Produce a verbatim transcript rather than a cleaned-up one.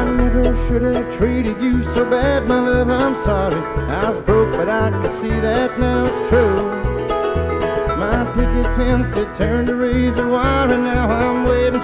I never should have treated you so bad, my love, I'm sorry. I was broke, but I could see that now it's true. My picket fence did turn to razor wire, and now I'm waiting